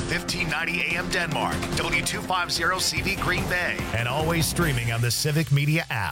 1590 AM Denmark, W250CV Green Bay, and always streaming on the Civic Media app.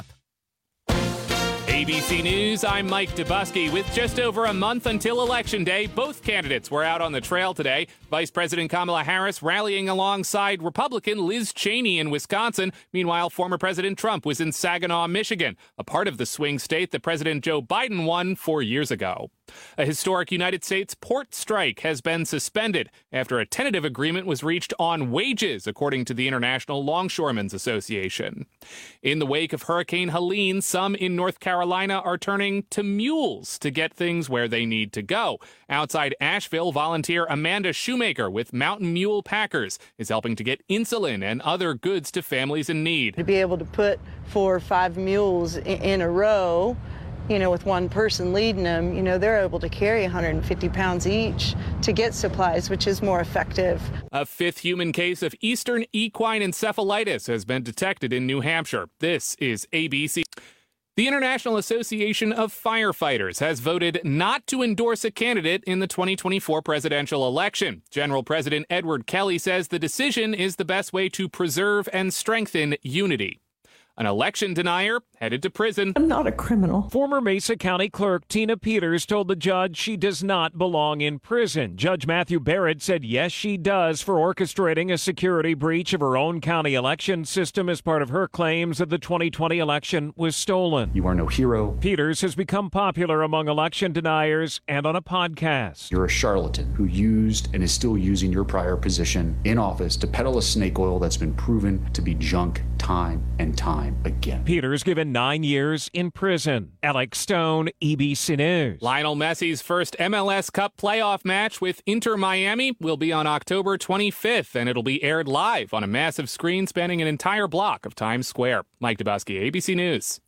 ABC News, I'm Mike Dubusky. With just over a month until Election Day, both candidates were out on the trail today. Vice President Kamala Harris rallying alongside Republican Liz Cheney in Wisconsin. Meanwhile, former President Trump was in Saginaw, Michigan, a part of the swing state that President Joe Biden won 4 years ago. A historic United States port strike has been suspended after a tentative agreement was reached on wages, according to the International Longshoremen's Association. In the wake of Hurricane Helene, some in North Carolina are turning to mules to get things where they need to go. Outside Asheville, volunteer Amanda Shoemaker with Mountain Mule Packers is helping to get insulin and other goods to families in need. To be able to put 4 or 5 mules in a row, with one person leading them, they're able to carry 150 pounds each to get supplies, which is more effective. A 5th human case of Eastern equine encephalitis has been detected in New Hampshire. This is ABC. The International Association of Firefighters has voted not to endorse a candidate in the 2024 presidential election. General President Edward Kelly says the decision is the best way to preserve and strengthen unity. An election denier headed to prison. I'm not a criminal. Former Mesa County Clerk Tina Peters told the judge she does not belong in prison. Judge Matthew Barrett said yes, she does for orchestrating a security breach of her own county election system as part of her claims that the 2020 election was stolen. You are no hero. Peters has become popular among election deniers and on a podcast. You're a charlatan who used and is still using your prior position in office to peddle a snake oil that's been proven to be junk time and time again. Peters given 9 years in prison. Alex Stone, ABC News. Lionel Messi's first MLS Cup playoff match with Inter Miami will be on October 25th, and it'll be aired live on a massive screen spanning an entire block of Times Square. Mike Dubusky, ABC News.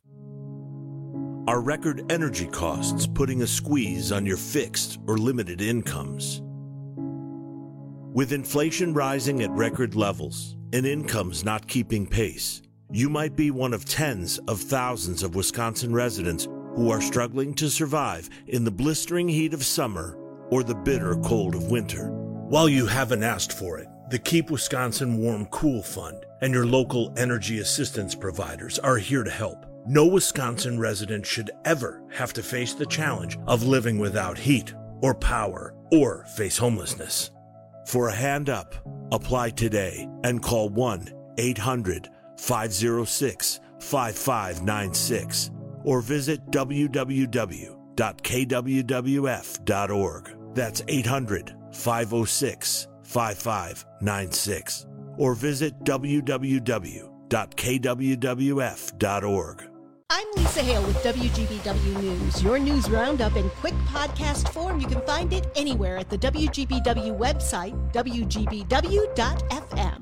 Are record energy costs putting a squeeze on your fixed or limited incomes? With inflation rising at record levels and incomes not keeping pace, you might be one of tens of thousands of Wisconsin residents who are struggling to survive in the blistering heat of summer or the bitter cold of winter. While you haven't asked for it, the Keep Wisconsin Warm Cool Fund and your local energy assistance providers are here to help. No Wisconsin resident should ever have to face the challenge of living without heat or power or face homelessness. For a hand up, apply today and call 1-800-506-5596 or visit www.kwwf.org. That's 800-506-5596 or visit www.kwwf.org. I'm Lisa Hale with WGBW News. Your news roundup in quick podcast form. You can find it anywhere at the WGBW website, wgbw.fm.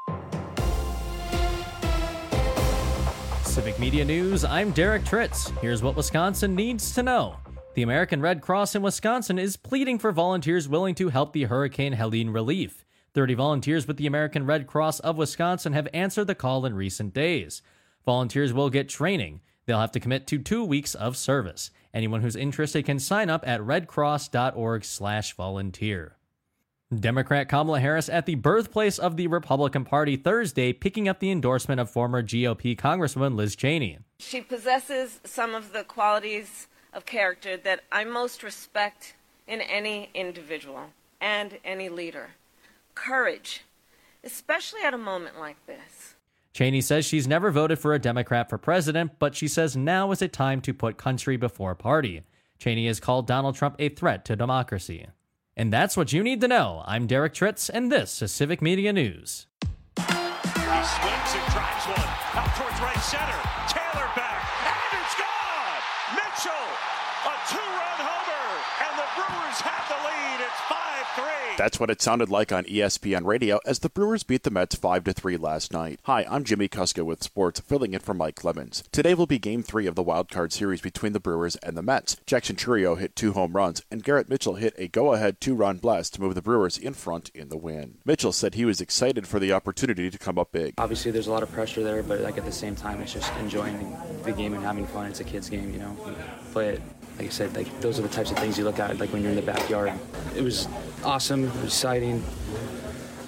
Civic Media News, I'm Derek Tritz. Here's what Wisconsin needs to know. The American Red Cross in Wisconsin is pleading for volunteers willing to help the Hurricane Helene relief. 30 volunteers with the American Red Cross of Wisconsin have answered the call in recent days. Volunteers will get training. They'll have to commit to 2 weeks of service. Anyone who's interested can sign up at redcross.org/volunteer. Democrat Kamala Harris at the birthplace of the Republican Party Thursday, picking up the endorsement of former GOP Congresswoman Liz Cheney. She possesses some of the qualities of character that I most respect in any individual and any leader. Courage, especially at a moment like this. Cheney says she's never voted for a Democrat for president, but she says now is a time to put country before party. Cheney has called Donald Trump a threat to democracy. And that's what you need to know. I'm Derek Tritz, and this is Civic Media News. He swings and drives one out towards right center. Taylor back, and it's gone! Mitchell, a 2-run homer, and the Brewers have the lead. It's 5-3. That's what it sounded like on ESPN Radio as the Brewers beat the Mets 5-3 last night. Hi, I'm Jimmy Kuska with sports, filling in for Mike Clemens. Today will be Game 3 of the Wild Card Series between the Brewers and the Mets. Jackson Chourio hit 2 home runs, and Garrett Mitchell hit a go-ahead 2-run blast to move the Brewers in front in the win. Mitchell said he was excited for the opportunity to come up big. Obviously, there's a lot of pressure there, but at the same time, it's just enjoying the game and having fun. It's a kid's game, But like I said, those are the types of things you look at when you're in the backyard. It was awesome, exciting.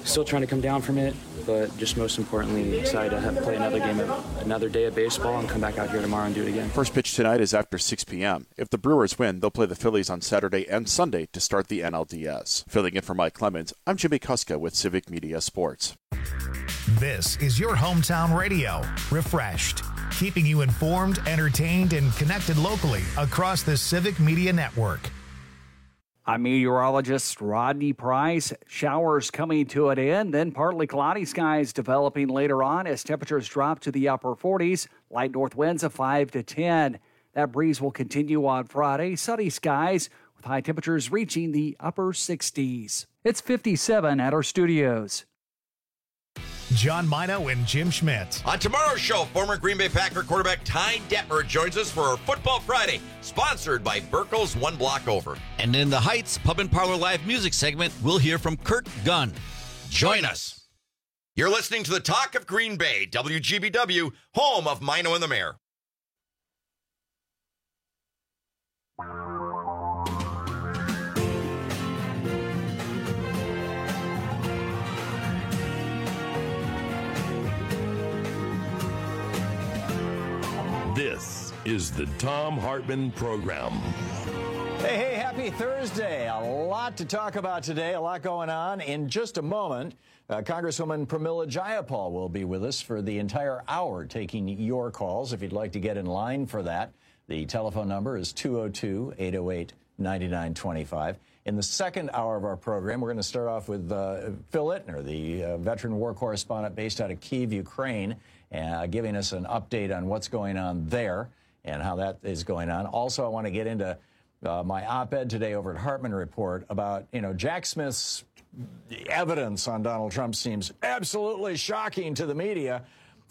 still trying to come down from it, but just most importantly, excited to play another day of baseball and come back out here tomorrow and do it again. First pitch tonight is after 6 p.m. If the Brewers win, they'll play the Phillies on Saturday and Sunday to start the NLDS. Filling in for Mike Clemens, I'm Jimmy Kuska with Civic Media Sports. This is your hometown radio, Refreshed, keeping you informed, entertained, and connected locally across the Civic Media Network. I'm meteorologist Rodney Price. Showers coming to an end, then partly cloudy skies developing later on as temperatures drop to the upper 40s. Light north winds of 5 to 10. That breeze will continue on Friday. Sunny skies with high temperatures reaching the upper 60s. It's 57 at our studios. John Mino and Jim Schmidt. On tomorrow's show, former Green Bay Packer quarterback Ty Detmer joins us for our Football Friday, sponsored by Burkle's One Block Over. And in the Heights Pub and Parlor Live music segment, we'll hear from Kurt Gunn. Join us. You're listening to the Talk of Green Bay, WGBW, home of Mino and the Mayor. This is the Thom Hartmann Program. Hey, happy Thursday. A lot to talk about today, a lot going on. In just a moment, Congresswoman Pramila Jayapal will be with us for the entire hour, taking your calls if you'd like to get in line for that. The telephone number is 202-808-9925. In the second hour of our program, we're going to start off with Phil Ittner, the veteran war correspondent based out of Kyiv, Ukraine, giving us an update on what's going on there and how that is going on. Also, I want to get into my op-ed today over at Hartmann Report about, Jack Smith's evidence on Donald Trump seems absolutely shocking to the media.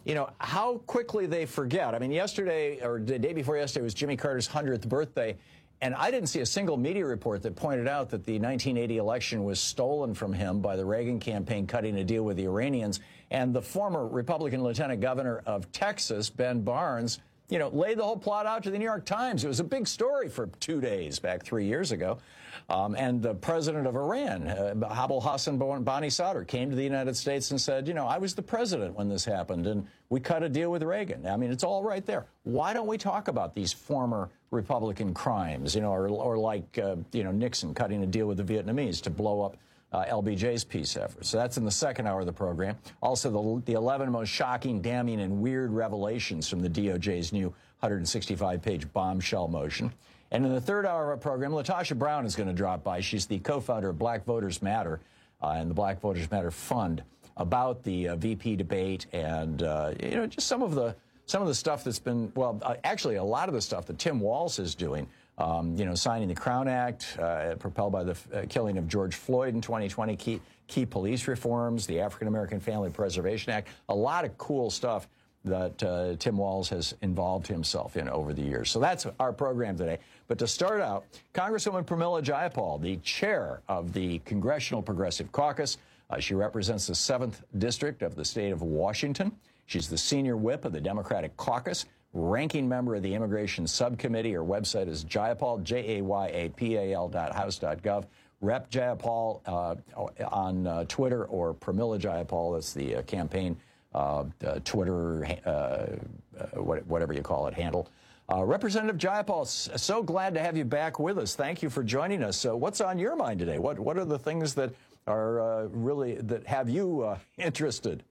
How quickly they forget. I mean, yesterday or the day before yesterday was Jimmy Carter's 100th birthday, and I didn't see a single media report that pointed out that the 1980 election was stolen from him by the Reagan campaign cutting a deal with the Iranians. And the former Republican lieutenant governor of Texas, Ben Barnes, laid the whole plot out to the New York Times. It was a big story for 2 days back 3 years ago. And the president of Iran, Abul Hassan Bani Sadr, came to the United States and said, I was the president when this happened, and we cut a deal with Reagan. I mean, it's all right there. Why don't we talk about these former Republican crimes, or like, Nixon cutting a deal with the Vietnamese to blow up LBJ's peace efforts? So that's in the second hour of the program. Also, the 11 most shocking, damning, and weird revelations from the DOJ's new 165-page bombshell motion. And in the third hour of our program, Latasha Brown is going to drop by. She's the co-founder of Black Voters Matter and the Black Voters Matter Fund, about the VP debate and just some of the stuff that's been, actually a lot of the stuff that Tim Walz is doing. Signing the Crown Act, propelled by the killing of George Floyd in 2020, key police reforms, the African American Family Preservation Act, a lot of cool stuff that Tim Walz has involved himself in over the years. So that's our program today. But to start out, Congresswoman Pramila Jayapal, the chair of the Congressional Progressive Caucus. She represents the 7th District of the state of Washington. She's the senior whip of the Democratic Caucus, ranking member of the Immigration Subcommittee. Her website is Jayapal, JAYAPAL.house.gov. Rep Jayapal on Twitter, or Pramila Jayapal. That's the campaign Twitter, whatever you call it, handle. Representative Jayapal, so glad to have you back with us. Thank you for joining us. So what's on your mind today? What are the things that are that have you interested?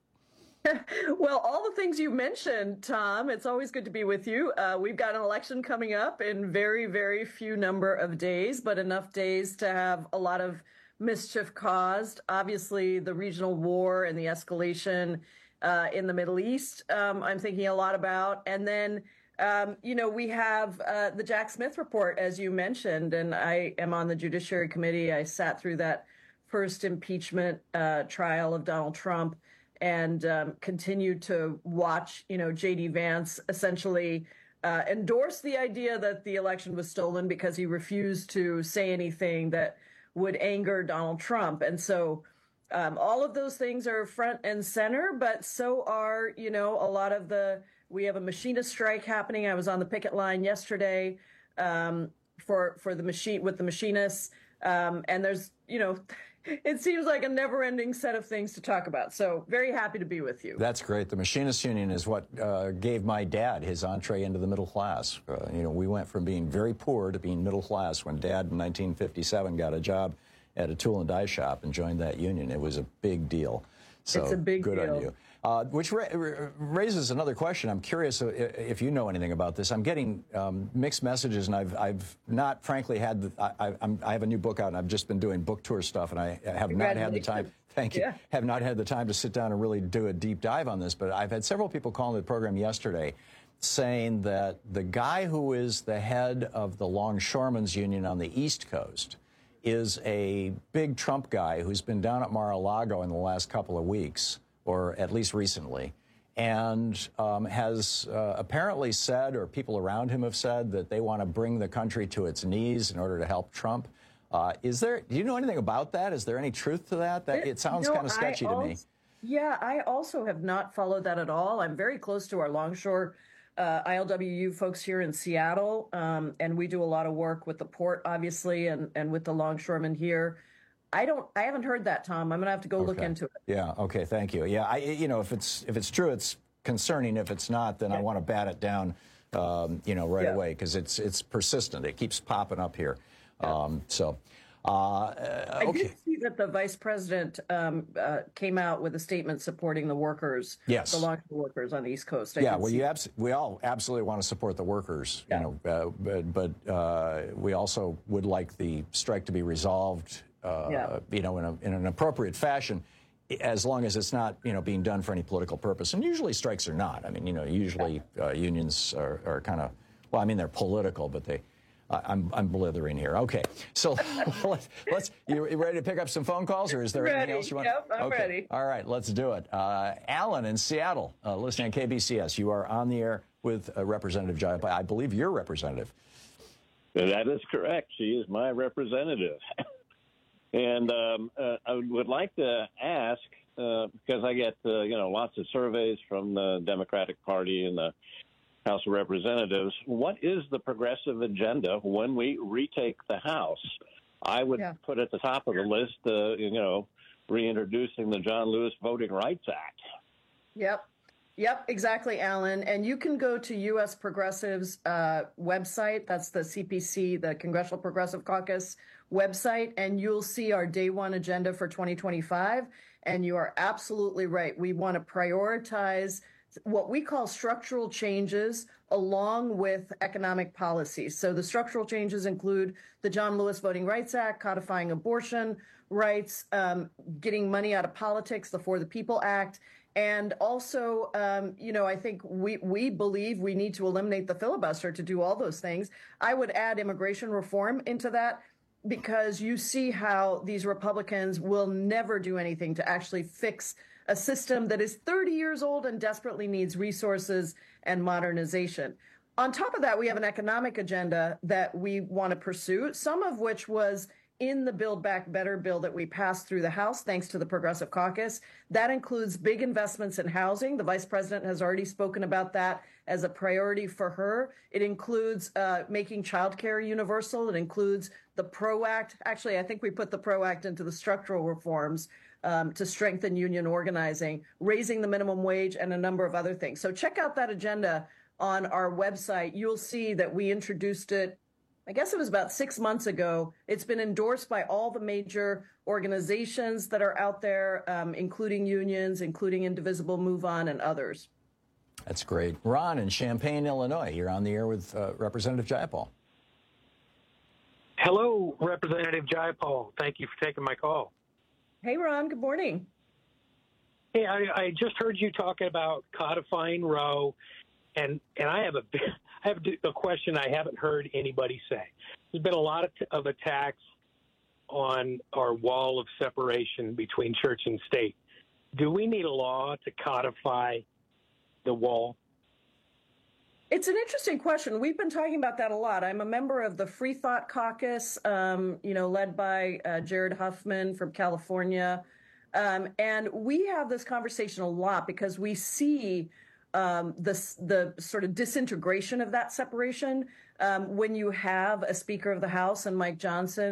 Well, all the things you mentioned, Tom. It's always good to be with you. We've got an election coming up in very, very few number of days, but enough days to have a lot of mischief caused. Obviously, the regional war and the escalation in the Middle East, I'm thinking a lot about. And then, we have the Jack Smith report, as you mentioned, and I am on the Judiciary Committee. I sat through that first impeachment trial of Donald Trump, and continued to watch, J.D. Vance essentially endorse the idea that the election was stolen because he refused to say anything that would anger Donald Trump. And so all of those things are front and center, but so are, a lot of we have a machinist strike happening. I was on the picket line yesterday with the machinists. And there's, it seems like a never-ending set of things to talk about. So very happy to be with you. That's great. The Machinists Union is what gave my dad his entree into the middle class. We went from being very poor to being middle class when Dad in 1957 got a job at a tool and die shop and joined that union. It was a big deal. So it's a big good deal. on you. Which raises another question. I'm curious if you know anything about this. I'm getting mixed messages, and I've not, frankly, had. I have a new book out, and I've just been doing book tour stuff, and I have not had the time. Thank you. Yeah. Have not had the time to sit down and really do a deep dive on this. But I've had several people calling the program yesterday, saying that the guy who is the head of the Longshoremen's Union on the East Coast is a big Trump guy who's been down at Mar-a-Lago in the last couple of weeks, or at least recently, and has apparently said, or people around him have said, that they want to bring the country to its knees in order to help Trump. Do you know anything about that? Is there any truth to that? It sounds kind of sketchy to me. Yeah, I also have not followed that at all. I'm very close to our Longshore ILWU folks here in Seattle, and we do a lot of work with the port, obviously, and with the longshoremen here. I haven't heard that, Tom. I'm going to have to go look into it. Yeah. Okay. Thank you. Yeah. If it's true, it's concerning. If it's not, then I want to bat it down, right away, because it's persistent. It keeps popping up here. I did see that the vice president came out with a statement supporting the workers, the longshore workers on the East Coast. We all absolutely want to support the workers, but we also would like the strike to be resolved, in an appropriate fashion, as long as it's not, being done for any political purpose. And usually strikes are not. I mean, usually unions are kind of, they're political, but I'm blithering here. Okay, so you ready to pick up some phone calls, or is there anything else you want? Yep, I'm ready. All right, let's do it. Alan in Seattle, listening on KBCS. You are on the air with Representative Jayapal. I believe you're representative. That is correct. She is my representative. And I would like to ask, because I get lots of surveys from the Democratic Party and the House of Representatives, what is the progressive agenda when we retake the House? I would put at the top of the list, reintroducing the John Lewis Voting Rights Act. Yep, exactly, Alan. And you can go to U.S. Progressive's website. That's the CPC, the Congressional Progressive Caucus website, and you'll see our day one agenda for 2025. And you are absolutely right. We want to prioritize what we call structural changes along with economic policies. So the structural changes include the John Lewis Voting Rights Act, codifying abortion rights, getting money out of politics, the For the People Act, and also, I think we believe we need to eliminate the filibuster to do all those things. I would add immigration reform into that, because you see how these Republicans will never do anything to actually fix a system that is 30 years old and desperately needs resources and modernization. On top of that, we have an economic agenda that we want to pursue, some of which was in the Build Back Better bill that we passed through the House, thanks to the Progressive Caucus. That includes big investments in housing. The Vice President has already spoken about that as a priority for her. It includes making childcare universal. It includes the PRO Act. Actually, I think we put the PRO Act into the structural reforms to strengthen union organizing, raising the minimum wage, and a number of other things. So check out that agenda on our website. You'll see that we introduced it, I guess it was about 6 months ago. It's been endorsed by all the major organizations that are out there, including unions, including Indivisible, Move On, and others. That's great. Ron in Champaign, Illinois, you're on the air with Representative Jayapal. Hello, Representative Jayapal. Thank you for taking my call. Hey, Ron. Good morning. Hey, I just heard you talking about codifying Roe, and I have a question I haven't heard anybody say. There's been a lot of attacks on our wall of separation between church and state. Do we need a law to codify the wall? It's an interesting question. We've been talking about that a lot. I'm a member of the Free Thought Caucus, led by Jared Huffman from California. And we have this conversation a lot because we see the sort of disintegration of that separation when you have a Speaker of the House and Mike Johnson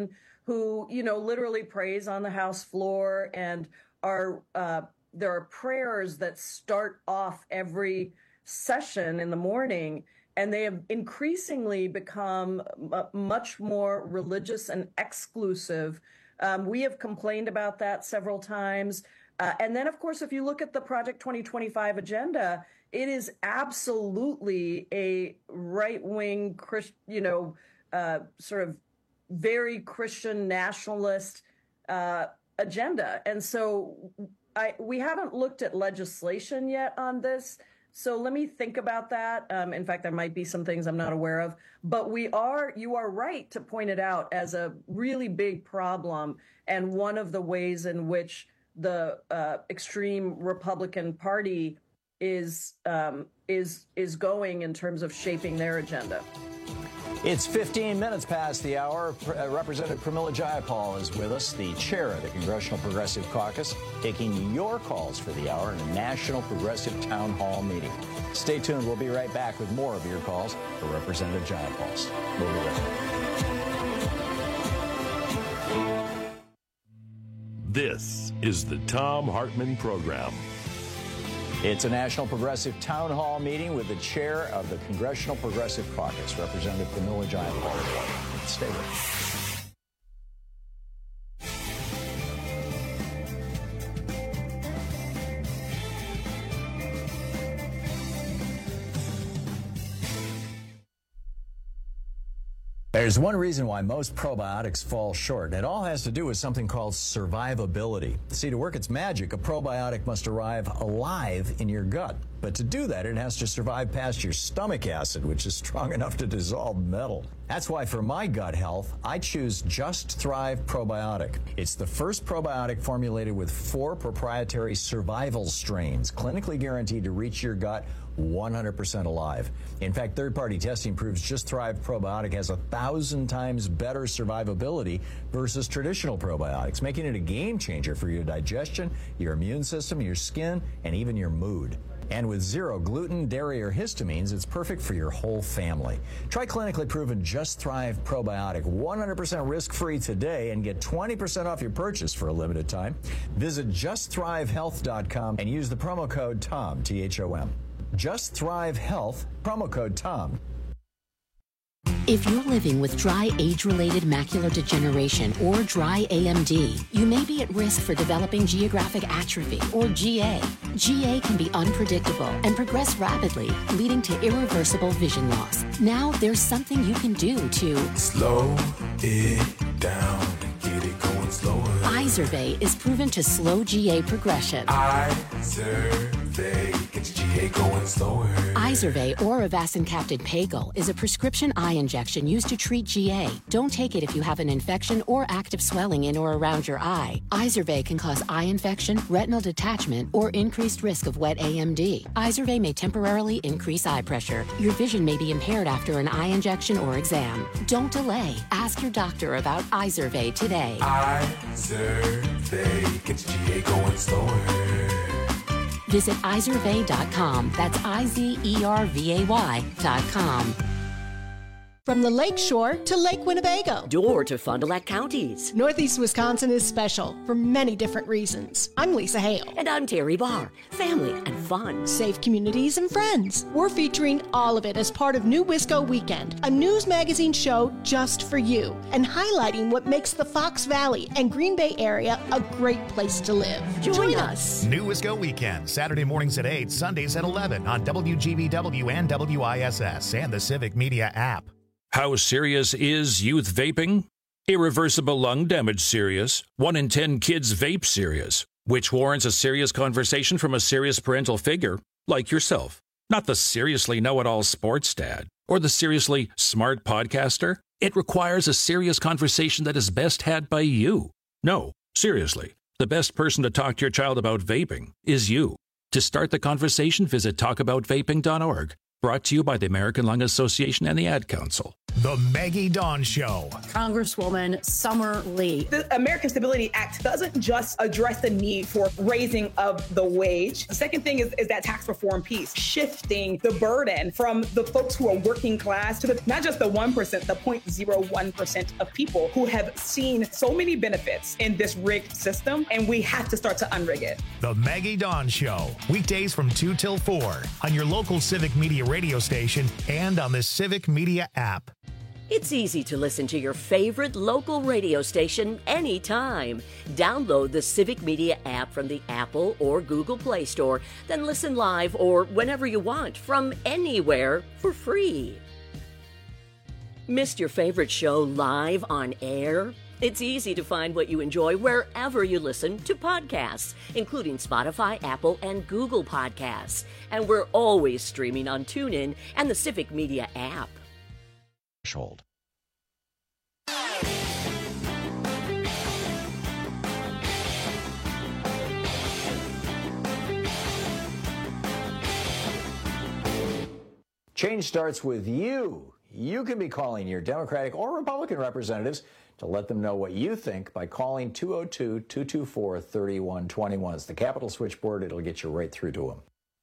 who, literally prays on the House floor, and there are prayers that start off every session in the morning, and they have increasingly become much more religious and exclusive. We have complained about that several times. And then, of course, if you look at the Project 2025 agenda, it is absolutely a right-wing, sort of very Christian nationalist agenda. And so we haven't looked at legislation yet on this. So let me think about that. In fact, there might be some things I'm not aware of. But you are right to point it out as a really big problem, and one of the ways in which the extreme Republican Party is going in terms of shaping their agenda. It's 15 minutes past the hour. Representative Pramila Jayapal is with us, the chair of the Congressional Progressive Caucus, taking your calls for the hour in a National Progressive Town Hall meeting. Stay tuned. We'll be right back with more of your calls for Representative Jayapal. We'll be right back. This is the Thom Hartmann Program. It's a National Progressive Town Hall meeting with the chair of the Congressional Progressive Caucus, Representative Pramila Jayapal. Stay with us. There's one reason why most probiotics fall short. It all has to do with something called survivability. See, to work its magic, a probiotic must arrive alive in your gut. But to do that, it has to survive past your stomach acid, which is strong enough to dissolve metal. That's why for my gut health, I choose Just Thrive Probiotic. It's the first probiotic formulated with 4 proprietary survival strains, clinically guaranteed to reach your gut 100% alive. In fact, third-party testing proves Just Thrive Probiotic has 1,000 times better survivability versus traditional probiotics, making it a game changer for your digestion, your immune system, your skin, and even your mood. And with 0 gluten, dairy, or histamines, it's perfect for your whole family. Try clinically proven Just Thrive Probiotic 100% risk-free today and get 20% off your purchase for a limited time. Visit JustThriveHealth.com and use the promo code TOM, T-H-O-M. Just Thrive Health, promo code TOM. If you're living with dry age-related macular degeneration or dry AMD, you may be at risk for developing geographic atrophy or GA. GA can be unpredictable and progress rapidly, leading to irreversible vision loss. Now there's something you can do to slow it down and get it going slower. Izervay is proven to slow GA progression. Izervay gets GA going slower. Izervay or avacincaptad pagel is a prescription eye injection used to treat GA. Don't take it if you have an infection or active swelling in or around your eye. Izervay can cause eye infection, retinal detachment, or increased risk of wet AMD. Izervay may temporarily increase eye pressure. Your vision may be impaired after an eye injection or exam. Don't delay. Ask your doctor about Izervay today. Izervay gets GA going slower. Visit Izervay.com. That's IZERVAY.com. From the Lake Shore to Lake Winnebago. Door to Fond du Lac counties. Northeast Wisconsin is special for many different reasons. I'm Lisa Hale. And I'm Terry Barr. Family and fun. Safe communities and friends. We're featuring all of it as part of New Wisco Weekend, a news magazine show just for you, and highlighting what makes the Fox Valley and Green Bay area a great place to live. Join us. New Wisco Weekend, Saturday mornings at 8, Sundays at 11 on WGBW and WISS and the Civic Media app. How serious is youth vaping? Irreversible lung damage serious. 1 in 10 kids vape serious, which warrants a serious conversation from a serious parental figure like yourself. Not the seriously know-it-all sports dad or the seriously smart podcaster. It requires a serious conversation that is best had by you. No, seriously, the best person to talk to your child about vaping is you. To start the conversation, visit talkaboutvaping.org. Brought to you by the American Lung Association and the Ad Council. The Maggie Dawn Show. Congresswoman Summer Lee. The American Stability Act doesn't just address the need for raising of the wage. The second thing is that tax reform piece, shifting the burden from the folks who are working class to not just the 1%, the 0.01% of people who have seen so many benefits in this rigged system, and we have to start to unrig it. The Maggie Dawn Show. Weekdays from 2 till 4 on your local Civic Media radio station and on the Civic Media app. It's easy to listen to your favorite local radio station anytime. Download the Civic Media app from the Apple or Google Play Store, then listen live or whenever you want from anywhere for free. Missed your favorite show live on air? It's easy to find what you enjoy wherever you listen to podcasts, including Spotify, Apple, and Google Podcasts. And we're always streaming on TuneIn and the Civic Media app. Threshold. Change starts with you. You can be calling your Democratic or Republican representatives to let them know what you think by calling 202-224-3121. It's the Capitol switchboard. It'll get you right through to them.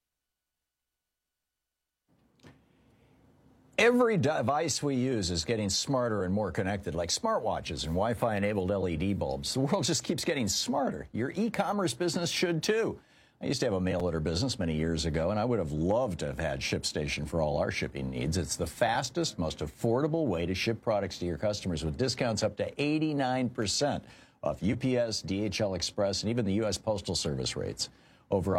Every device we use is getting smarter and more connected, like smartwatches and Wi-Fi-enabled LED bulbs. The world just keeps getting smarter. Your e-commerce business should, too. I used to have a mail-order business many years ago, and I would have loved to have had ShipStation for all our shipping needs. It's the fastest, most affordable way to ship products to your customers with discounts up to 89% off UPS, DHL Express, and even the U.S. Postal Service rates. Over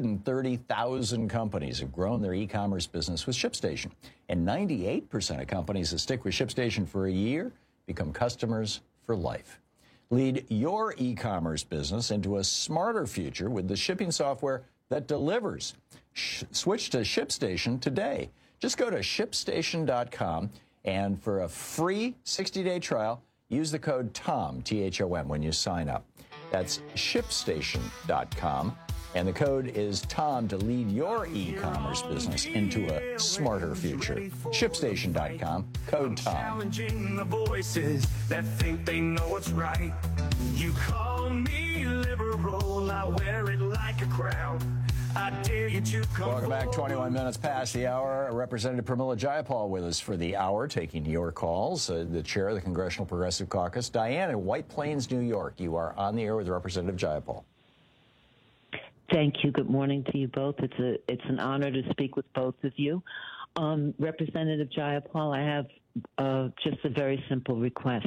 130,000 companies have grown their e-commerce business with ShipStation, and 98% of companies that stick with ShipStation for a year become customers for life. Lead your e-commerce business into a smarter future with the shipping software that delivers. Switch to ShipStation today. Just go to ShipStation.com, and for a free 60-day trial, use the code TOM, T-H-O-M, when you sign up. That's ShipStation.com. And the code is TOM to lead your e-commerce business into a smarter future. ShipStation.com, code TOM. Challenging the voices that think they know what's right. You call me liberal, I wear it like a crown. I dare you to come. Welcome back. 21 minutes past the hour. Representative Pramila Jayapal with us for the hour, taking your calls. The chair of the Congressional Progressive Caucus, Diane in White Plains, New York. You are on the air with Representative Jayapal. Thank you. Good morning to you both. It's an honor to speak with both of you. Representative Jayapal, I have just a very simple request.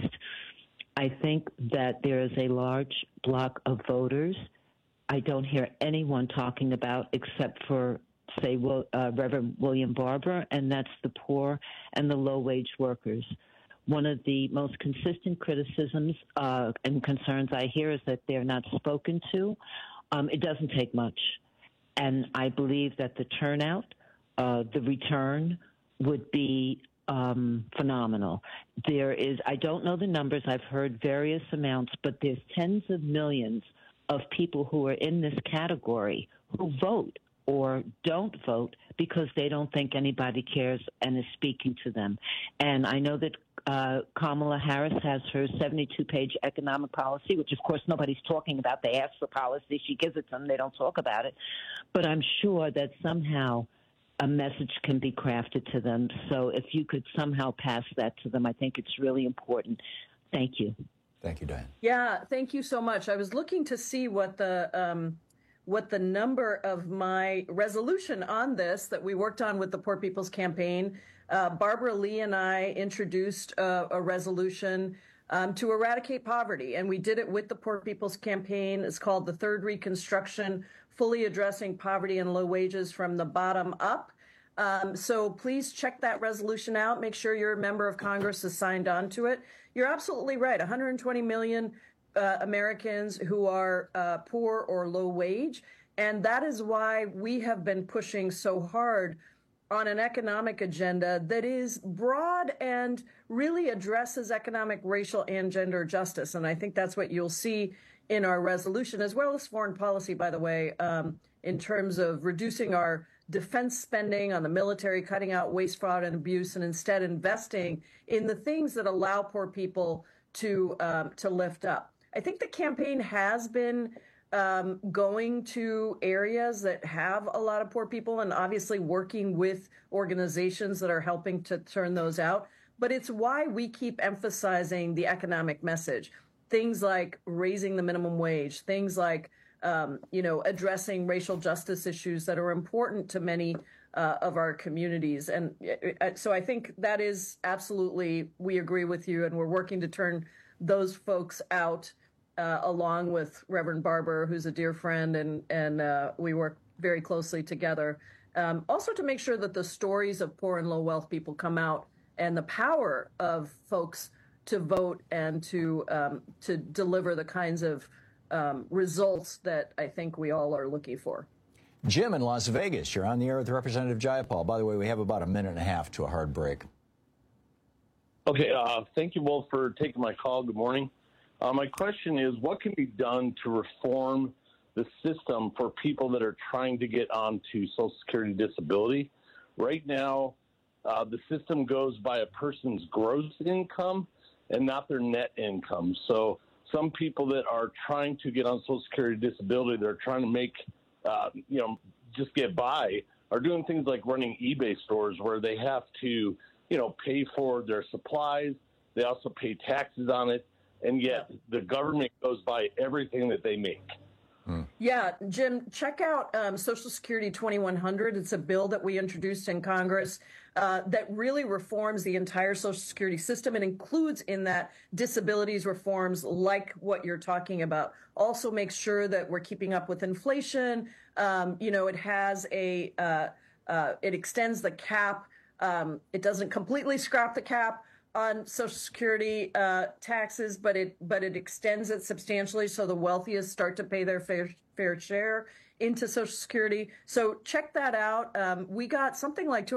I think that there is a large block of voters I don't hear anyone talking about except for, say, Reverend William Barber, and that's the poor and the low-wage workers. One of the most consistent criticisms and concerns I hear is that they're not spoken to. It doesn't take much. And I believe that the turnout, the return would be phenomenal. There is, I don't know the numbers, I've heard various amounts, but there's tens of millions of people who are in this category who vote or don't vote because they don't think anybody cares and is speaking to them. And I know that Kamala Harris has her 72-page economic policy, which, of course, nobody's talking about. They ask for policy. She gives it to them. They don't talk about it. But I'm sure that somehow a message can be crafted to them. So if you could somehow pass that to them, I think it's really important. Thank you. Thank you, Diane. Yeah, thank you so much. I was looking to see what the number of my resolution on this that we worked on with the Poor People's Campaign. Barbara Lee and I introduced a resolution to eradicate poverty, and we did it with the Poor People's Campaign. It's called the Third Reconstruction, Fully Addressing Poverty and Low Wages from the Bottom Up. So please check that resolution out. Make sure your member of Congress is signed on to it. You're absolutely right. 120 million Americans who are poor or low wage. And that is why we have been pushing so hard on an economic agenda that is broad and really addresses economic, racial, and gender justice. And I think that's what you'll see in our resolution, as well as foreign policy, by the way, in terms of reducing our defense spending, on the military, cutting out waste, fraud, and abuse, and instead investing in the things that allow poor people to lift up. I think the campaign has been going to areas that have a lot of poor people and obviously working with organizations that are helping to turn those out. But it's why we keep emphasizing the economic message. Things like raising the minimum wage, things like, addressing racial justice issues that are important to many of our communities. And so I think that is absolutely, we agree with you, and we're working to turn those folks out along with Reverend Barber, who's a dear friend, and we work very closely together. Also to make sure that the stories of poor and low wealth people come out, and the power of folks to vote and to deliver the kinds of results that I think we all are looking for. Jim in Las Vegas, you're on the air with Representative Jayapal. By the way, we have about a minute and a half to a hard break. Okay, thank you both for taking my call. Good morning. My question is, what can be done to reform the system for people that are trying to get onto Social Security disability? Right now, the system goes by a person's gross income and not their net income. So some people that are trying to get on Social Security disability, they're trying to make, just get by, are doing things like running eBay stores where they have to, pay for their supplies. They also pay taxes on it. And yet the government goes by everything that they make. Yeah, Jim, check out Social Security 2100. It's a bill that we introduced in Congress that really reforms the entire Social Security system and includes in that disabilities reforms like what you're talking about. Also makes sure that we're keeping up with inflation. It has it extends the cap. It doesn't completely scrap the cap on Social Security taxes, but it extends it substantially so the wealthiest start to pay their fair share into Social Security. So check that out. We got something like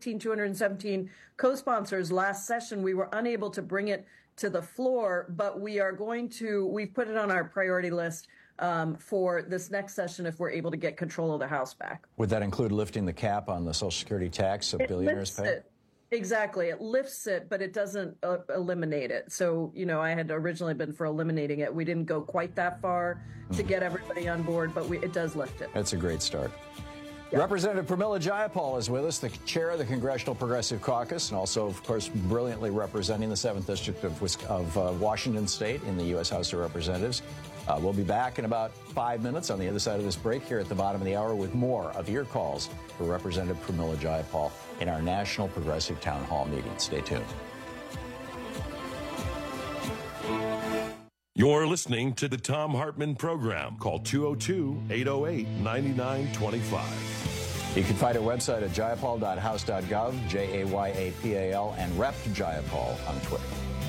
217 co-sponsors last session. We were unable to bring it to the floor, but we've put it on our priority list for this next session if we're able to get control of the House back. Would that include lifting the cap on the Social Security tax so billionaires pay? Exactly. It lifts it, but it doesn't eliminate it. So, I had originally been for eliminating it. We didn't go quite that far to get everybody on board, but it does lift it. That's a great start. Yep. Representative Pramila Jayapal is with us, the chair of the Congressional Progressive Caucus, and also, of course, brilliantly representing the 7th District of Washington State in the U.S. House of Representatives. We'll be back in about 5 minutes on the other side of this break here at the bottom of the hour with more of your calls for Representative Pramila Jayapal in our National Progressive Town Hall meeting. Stay tuned. You're listening to the Thom Hartmann Program. Call 202-808-9925. You can find our website at jayapal.house.gov, Jayapal, and Rep Jayapal on Twitter.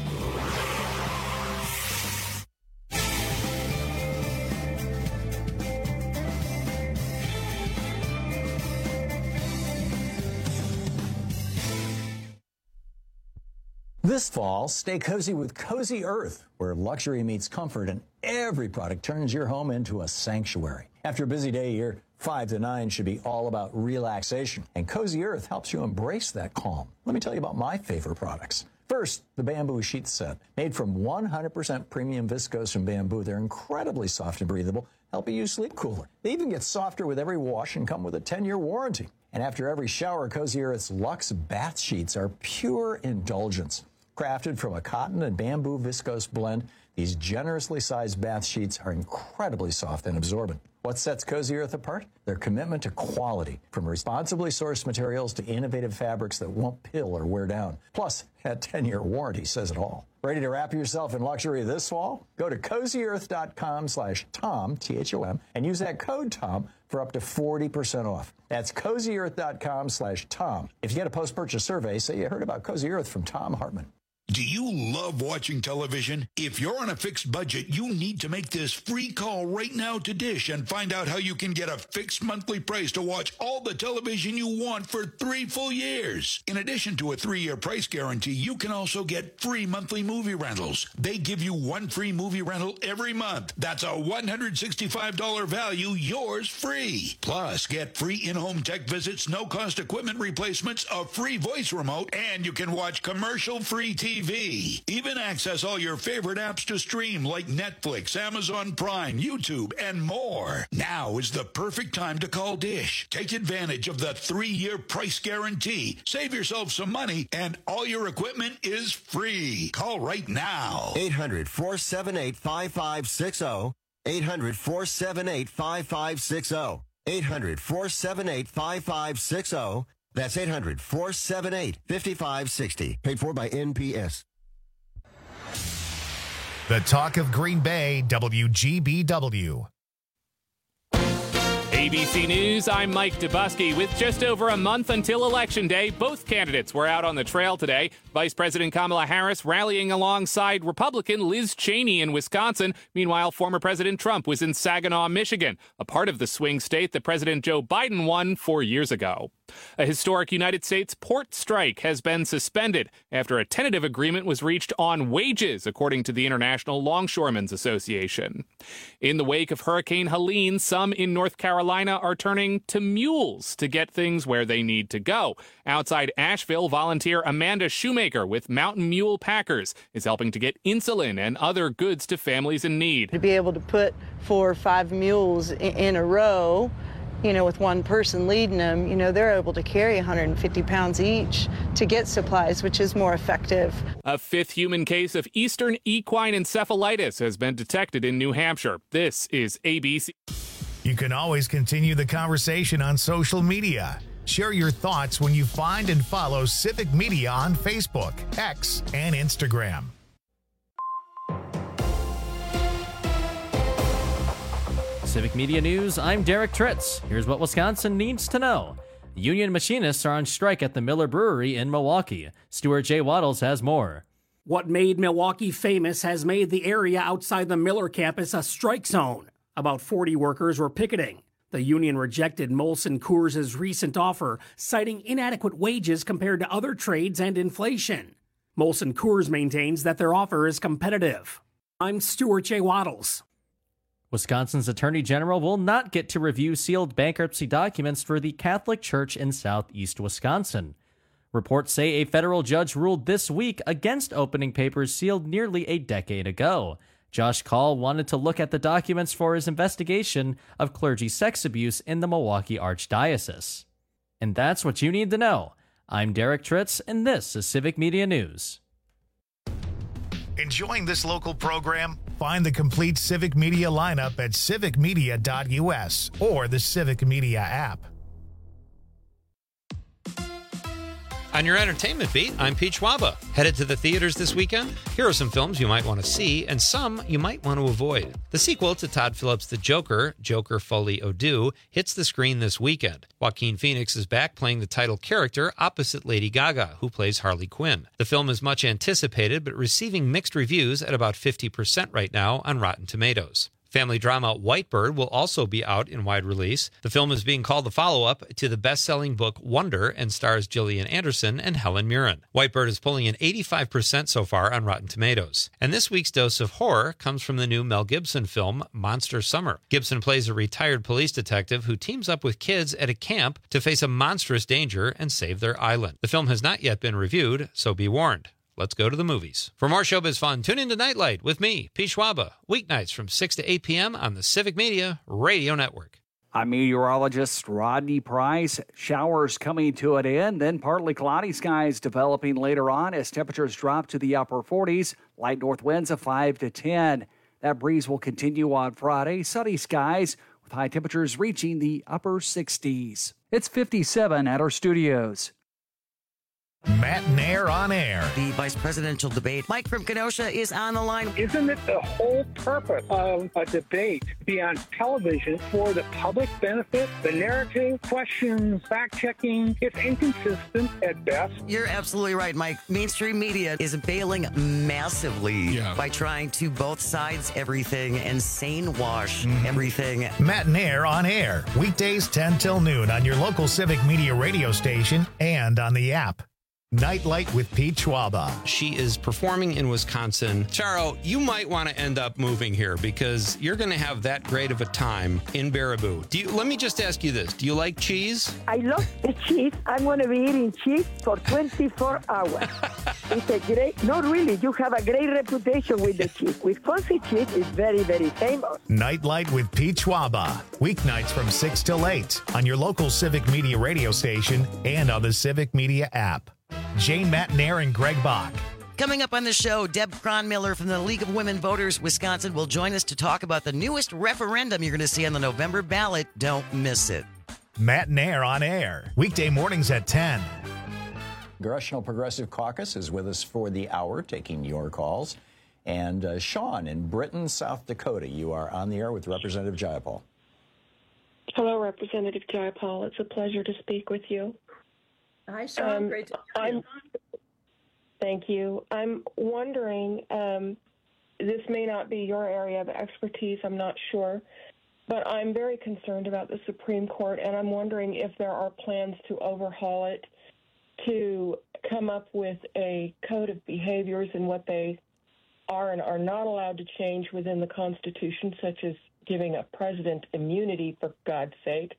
This fall, stay cozy with Cozy Earth, where luxury meets comfort and every product turns your home into a sanctuary. After a busy day, your 5 to 9 should be all about relaxation, and Cozy Earth helps you embrace that calm. Let me tell you about my favorite products. First, the bamboo sheet set. Made from 100% premium viscose from bamboo, they're incredibly soft and breathable, helping you sleep cooler. They even get softer with every wash and come with a 10-year warranty. And after every shower, Cozy Earth's Luxe bath sheets are pure indulgence. Crafted from a cotton and bamboo viscose blend, these generously sized bath sheets are incredibly soft and absorbent. What sets Cozy Earth apart? Their commitment to quality, from responsibly sourced materials to innovative fabrics that won't pill or wear down. Plus, that 10-year warranty says it all. Ready to wrap yourself in luxury this fall? Go to CozyEarth.com/Tom, T-H-O-M, and use that code Tom for up to 40% off. That's CozyEarth.com/Tom. If you get a post-purchase survey, say you heard about Cozy Earth from Thom Hartmann. Do you love watching television? If you're on a fixed budget, you need to make this free call right now to Dish and find out how you can get a fixed monthly price to watch all the television you want for 3 full years. In addition to a 3-year price guarantee, you can also get free monthly movie rentals. They give you 1 free movie rental every month. That's a $165 value, yours free. Plus, get free in-home tech visits, no-cost equipment replacements, a free voice remote, and you can watch commercial-free TV. Even access all your favorite apps to stream like Netflix, Amazon Prime, YouTube, and more. Now is the perfect time to call Dish. Take advantage of the 3-year price guarantee. Save yourself some money, and all your equipment is free. Call right now. 800-478-5560. 800-478-5560. 800-478-5560. That's 800-478-5560. Paid for by NPS. The Talk of Green Bay, WGBW. ABC News, I'm Mike Dubusky. With just over a month until Election Day, both candidates were out on the trail today. Vice President Kamala Harris rallying alongside Republican Liz Cheney in Wisconsin. Meanwhile, former President Trump was in Saginaw, Michigan, a part of the swing state that President Joe Biden won 4 years ago. A historic United States port strike has been suspended after a tentative agreement was reached on wages, according to the International Longshoremen's Association. In the wake of Hurricane Helene, some in North Carolina are turning to mules to get things where they need to go. Outside Asheville, volunteer Amanda Shoemaker with Mountain Mule Packers is helping to get insulin and other goods to families in need. To be able to put 4 or 5 mules in a row, with one person leading them, they're able to carry 150 pounds each to get supplies, which is more effective. A 5th human case of Eastern equine encephalitis has been detected in New Hampshire. This is ABC. You can always continue the conversation on social media. Share your thoughts when you find and follow Civic Media on Facebook, X, and Instagram. Civic Media News, I'm Derek Tritz. Here's what Wisconsin needs to know. Union machinists are on strike at the Miller Brewery in Milwaukee. Stuart J. Waddles has more. What made Milwaukee famous has made the area outside the Miller campus a strike zone. About 40 workers were picketing. The union rejected Molson Coors' recent offer, citing inadequate wages compared to other trades and inflation. Molson Coors maintains that their offer is competitive. I'm Stuart J. Waddles. Wisconsin's Attorney General will not get to review sealed bankruptcy documents for the Catholic Church in southeast Wisconsin. Reports say a federal judge ruled this week against opening papers sealed nearly a decade ago. Josh Call wanted to look at the documents for his investigation of clergy sex abuse in the Milwaukee Archdiocese. And that's what you need to know. I'm Derek Tritz, and this is Civic Media News. Enjoying this local program? Find the complete Civic Media lineup at civicmedia.us or the Civic Media app. On your entertainment beat, I'm Pete Schwaba. Headed to the theaters this weekend? Here are some films you might want to see and some you might want to avoid. The sequel to Todd Phillips' The Joker, Joker Folie à Deux, hits the screen this weekend. Joaquin Phoenix is back playing the title character opposite Lady Gaga, who plays Harley Quinn. The film is much anticipated but receiving mixed reviews at about 50% right now on Rotten Tomatoes. Family drama Whitebird will also be out in wide release. The film is being called the follow-up to the best-selling book Wonder and stars Gillian Anderson and Helen Mirren. Whitebird is pulling in 85% so far on Rotten Tomatoes. And this week's dose of horror comes from the new Mel Gibson film Monster Summer. Gibson plays a retired police detective who teams up with kids at a camp to face a monstrous danger and save their island. The film has not yet been reviewed, so be warned. Let's go to the movies. For more showbiz fun, tune into Nightlight with me, Pete Schwaba, weeknights from 6 to 8 p.m. on the Civic Media Radio Network. I'm meteorologist Rodney Price. Showers coming to an end, then partly cloudy skies developing later on as temperatures drop to the upper 40s. Light north winds of 5 to 10. That breeze will continue on Friday. Sunny skies with high temperatures reaching the upper 60s. It's 57 at our studios. Matt Nair on air. The vice presidential debate. Mike from Kenosha is on the line. Isn't it the whole purpose of a debate to be on television for the public benefit? The narrative, questions, fact-checking, it's inconsistent at best. You're absolutely right, Mike. Mainstream media is bailing massively by trying to both sides everything and sane wash everything. Matt Nair on air. Weekdays 10 till noon on your local Civic Media radio station and on the app. Nightlight with Pete Schwaba. She is performing in Wisconsin. Charo, you might want to end up moving here because you're going to have that great of a time in Baraboo. Let me just ask you this. Do you like cheese? I love the cheese. I'm going to be eating cheese for 24 hours. It's a great, not really, you have a great reputation with the cheese. Wisconsin cheese is very, very famous. Nightlight with Pete Schwaba. Weeknights from 6 till 8 on your local Civic Media radio station and on the Civic Media app. Jane Matt Nair and Greg Bach. Coming up on the show, Deb Cronmiller from the League of Women Voters Wisconsin will join us to talk about the newest referendum you're going to see on the November ballot. Don't miss it. Matt Nair on air. Weekday mornings at 10. Congressional Progressive Caucus is with us for the hour, taking your calls. And Sean in Britain, South Dakota, you are on the air with Representative Jayapal. Hello, Representative Jayapal. It's a pleasure to speak with you. Hi, Sean. Great to see you. Thank you. I'm wondering, this may not be your area of expertise, I'm not sure, but I'm very concerned about the Supreme Court, and I'm wondering if there are plans to overhaul it, to come up with a code of behaviors and what they are and are not allowed to change within the Constitution, such as giving a president immunity, for God's sake.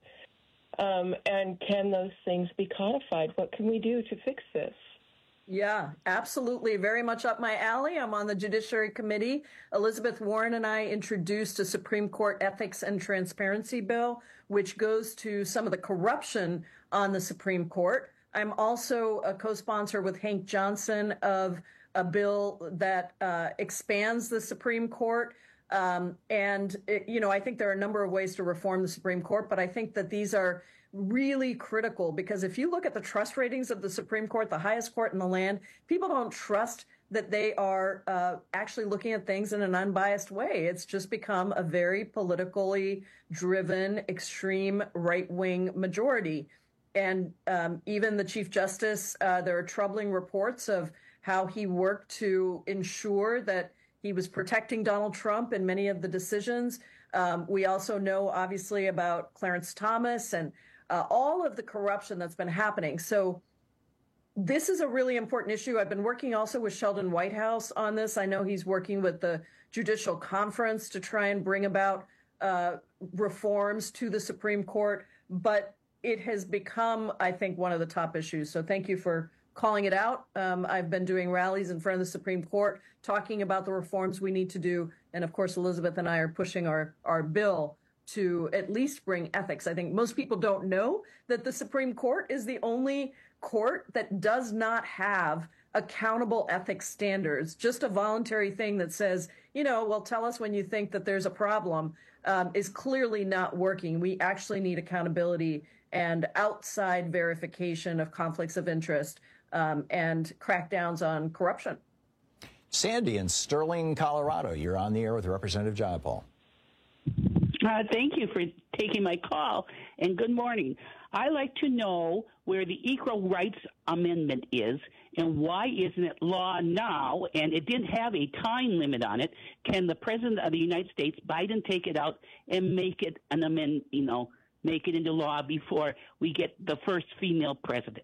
And can those things be codified? What can we do to fix this? Yeah, absolutely. Very much up my alley. I'm on the Judiciary Committee. Elizabeth Warren and I introduced a Supreme Court Ethics and Transparency Bill, which goes to some of the corruption on the Supreme Court. I'm also a co-sponsor with Hank Johnson of a bill that expands the Supreme Court. I think there are a number of ways to reform the Supreme Court, but I think that these are really critical because if you look at the trust ratings of the Supreme Court, the highest court in the land, people don't trust that they are actually looking at things in an unbiased way. It's just become a very politically driven, extreme right-wing majority. And even the Chief Justice, there are troubling reports of how he worked to ensure that he was protecting Donald Trump in many of the decisions. We also know, obviously, about Clarence Thomas and all of the corruption that's been happening. So this is a really important issue. I've been working also with Sheldon Whitehouse on this. I know he's working with the Judicial Conference to try and bring about reforms to the Supreme Court. But it has become, I think, one of the top issues. So thank you for calling it out. I've been doing rallies in front of the Supreme Court, talking about the reforms we need to do. And of course, Elizabeth and I are pushing our bill to at least bring ethics. I think most people don't know that the Supreme Court is the only court that does not have accountable ethics standards, just a voluntary thing that says, well, tell us when you think that there's a problem, is clearly not working. We actually need accountability and outside verification of conflicts of interest and crackdowns on corruption. Sandy in Sterling, Colorado, you're on the air with Representative Jayapal. Thank you for taking my call, and good morning. I'd like to know where the Equal Rights Amendment is and why isn't it law now, and it didn't have a time limit on it. Can the President of the United States, Biden, take it out and make it an amendment, make it into law before we get the first female president?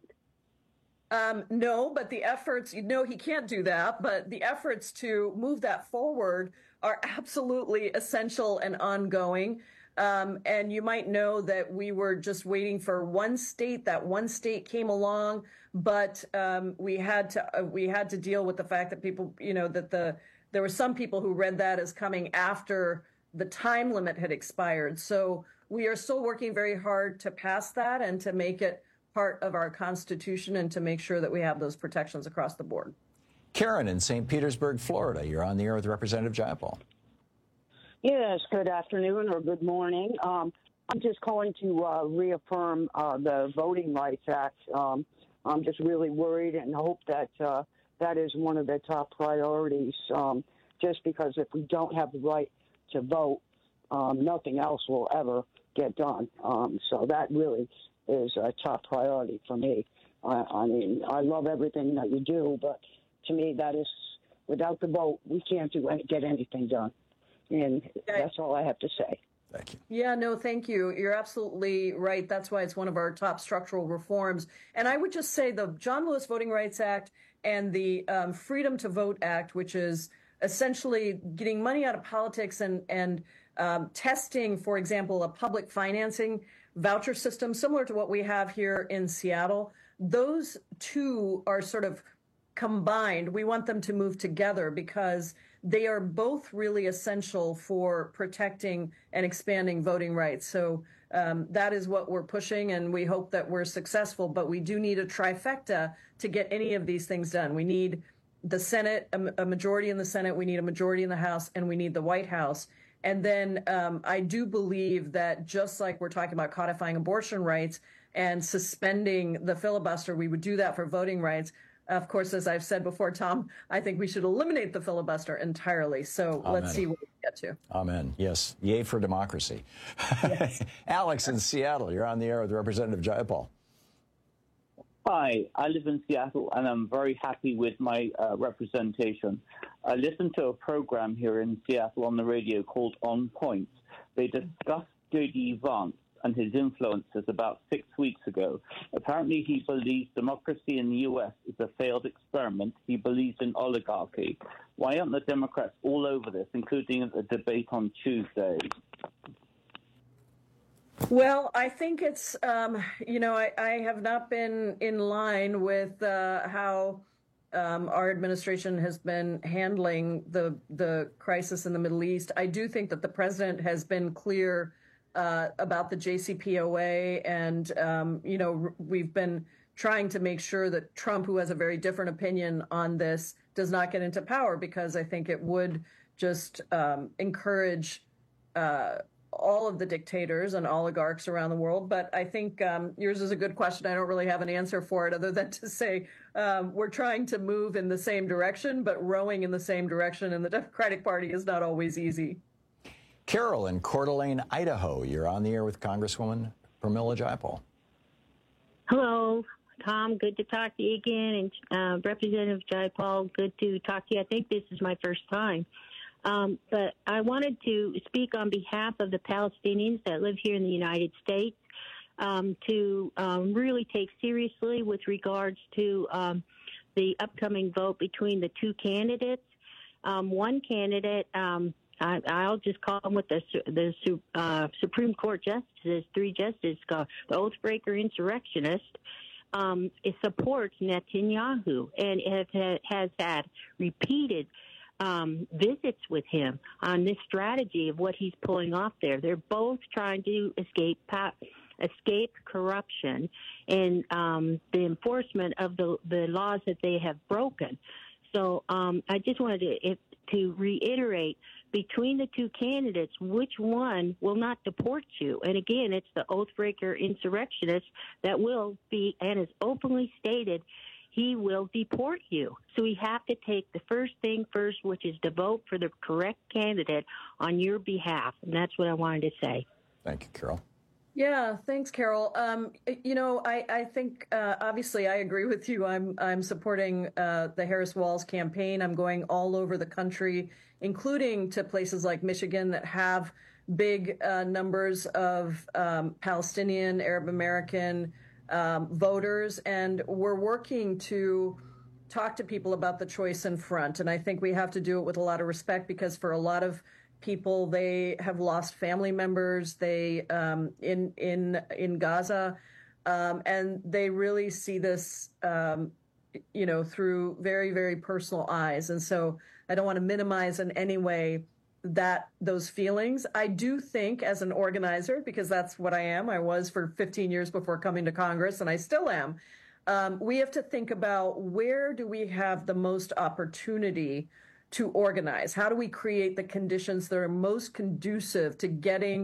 No, but the efforts, he can't do that, but the efforts to move that forward are absolutely essential and ongoing. And you might know that we were just waiting for one state. That one state came along, but we had to deal with the fact that people, there were some people who read that as coming after the time limit had expired. So we are still working very hard to pass that and to make it part of our Constitution and to make sure that we have those protections across the board. Karen in St. Petersburg, Florida, you're on the air with Representative Jayapal. Yes, good afternoon or good morning. I'm just calling to reaffirm the Voting Rights Act. I'm just really worried and hope that that is one of their top priorities, just because if we don't have the right to vote, nothing else will ever get done. So that really is a top priority for me. I mean, I love everything that you do, but to me, that is, without the vote, we can't get anything done. And that's all I have to say. Thank you. Yeah, no, thank you. You're absolutely right. That's why it's one of our top structural reforms. And I would just say the John Lewis Voting Rights Act and the Freedom to Vote Act, which is essentially getting money out of politics and testing, for example, a public financing voucher system similar to what we have here in Seattle. Those two are sort of combined. We want them to move together because they are both really essential for protecting and expanding voting rights. So that is what we're pushing, and we hope that we're successful. But we do need a trifecta to get any of these things done. We need the Senate, a majority in the Senate, we need a majority in the House, and we need the White House. And then I do believe that just like we're talking about codifying abortion rights and suspending the filibuster, we would do that for voting rights. Of course, as I've said before, Tom, I think we should eliminate the filibuster entirely. So Let's see what we get to. Amen. Yes. Yay for democracy. Yes. Alex in Seattle, you're on the air with Representative Jayapal. Hi, I live in Seattle, and I'm very happy with my representation. I listened to a program here in Seattle on the radio called On Point. They discussed J.D. Vance and his influences about 6 weeks ago. Apparently, he believes democracy in the U.S. is a failed experiment. He believes in oligarchy. Why aren't the Democrats all over this, including at the debate on Tuesday? Well, I think it's, I have not been in line with how our administration has been handling the crisis in the Middle East. I do think that the president has been clear about the JCPOA, and, we've been trying to make sure that Trump, who has a very different opinion on this, does not get into power, because I think it would just encourage all of the dictators and oligarchs around the world. But I think yours is a good question. I don't really have an answer for it other than to say we're trying to move in the same direction, but rowing in the same direction in the Democratic Party is not always easy. Carol in Coeur d'Alene, Idaho. You're on the air with Congresswoman Pramila Jayapal. Hello, Tom. Good to talk to you again. And Representative Jayapal, good to talk to you. I think this is my first time. But I wanted to speak on behalf of the Palestinians that live here in the United States to really take seriously with regards to the upcoming vote between the two candidates. One candidate, I'll just call him with the Supreme Court justices, three justices, the oathbreaker insurrectionist, it supports Netanyahu and has had repeated visits with him on this strategy of what he's pulling off there. They're both trying to escape corruption and the enforcement of the laws that they have broken. So I just wanted to reiterate, between the two candidates, which one will not deport you? And again, it's the oathbreaker insurrectionist that will be, and is openly stated, he will deport you. So we have to take the first thing first, which is to vote for the correct candidate on your behalf. And that's what I wanted to say. Thank you, Carol. Yeah, thanks, Carol. I think obviously I agree with you. I'm supporting the Harris-Walz campaign. I'm going all over the country, including to places like Michigan that have big numbers of Palestinian, Arab American voters, and we're working to talk to people about the choice in front. And I think we have to do it with a lot of respect, because for a lot of people, they have lost family members. They in Gaza, and they really see this, through very, very personal eyes. And so I don't want to minimize in any way those feelings. I do think, as an organizer, because that's what I am, I was for 15 years before coming to Congress, and I still am, we have to think about, where do we have the most opportunity to organize? How do we create the conditions that are most conducive to getting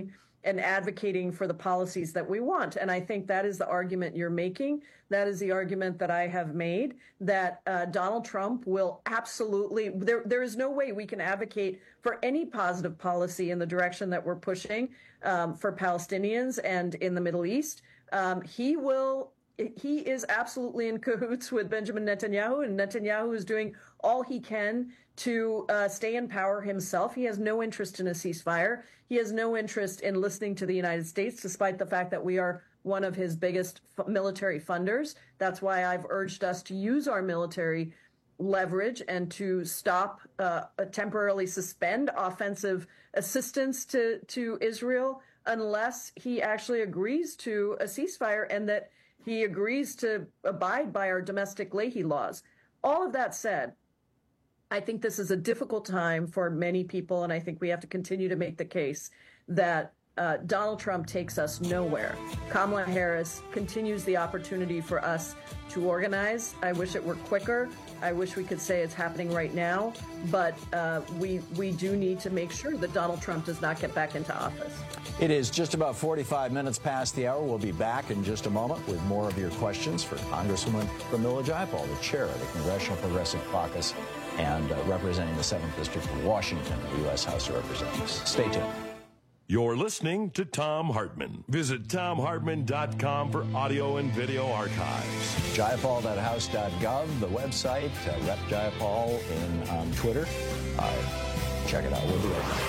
and advocating for the policies that we want. And I think that is the argument you're making. That is the argument that I have made, that Donald Trump will absolutely, there is no way we can advocate for any positive policy in the direction that we're pushing for Palestinians and in the Middle East. He is absolutely in cahoots with Benjamin Netanyahu, and Netanyahu is doing all he can to stay in power himself. He has no interest in a ceasefire. He has no interest in listening to the United States, despite the fact that we are one of his biggest military funders. That's why I've urged us to use our military leverage and to stop, temporarily suspend offensive assistance to Israel unless he actually agrees to a ceasefire and that he agrees to abide by our domestic Leahy laws. All of that said, I think this is a difficult time for many people, and I think we have to continue to make the case that Donald Trump takes us nowhere. Kamala Harris continues the opportunity for us to organize. I wish it were quicker. I wish we could say it's happening right now, but we do need to make sure that Donald Trump does not get back into office. It is just about 45 minutes past the hour. We'll be back in just a moment with more of your questions for Congresswoman Pramila Jayapal, the chair of the Congressional Progressive Caucus and representing the 7th District of Washington, the U.S. House of Representatives. Stay tuned. You're listening to Thom Hartmann. Visit ThomHartmann.com for audio and video archives. Jayapal.house.gov, the website. Rep Jayapal on Twitter. Check it out. We'll be right back.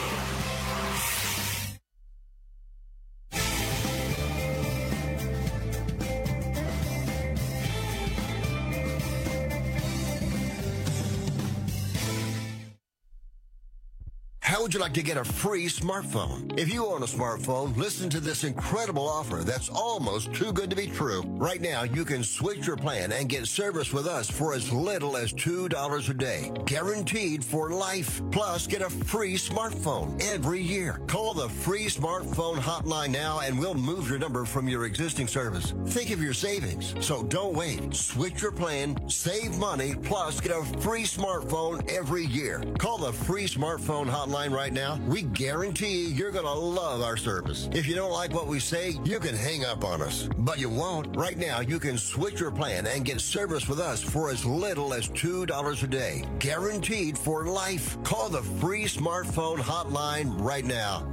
How would you like to get a free smartphone? If you own a smartphone, listen to this incredible offer that's almost too good to be true. Right now, you can switch your plan and get service with us for as little as $2 a day. Guaranteed for life. Plus, get a free smartphone every year. Call the free smartphone hotline now and we'll move your number from your existing service. Think of your savings. So don't wait. Switch your plan, save money, plus get a free smartphone every year. Call the free smartphone hotline right now. We guarantee you're going to love our service. If you don't like what we say, you can hang up on us. But you won't. Right now, you can switch your plan and get service with us for as little as $2 a day. Guaranteed for life. Call the free smartphone hotline right now.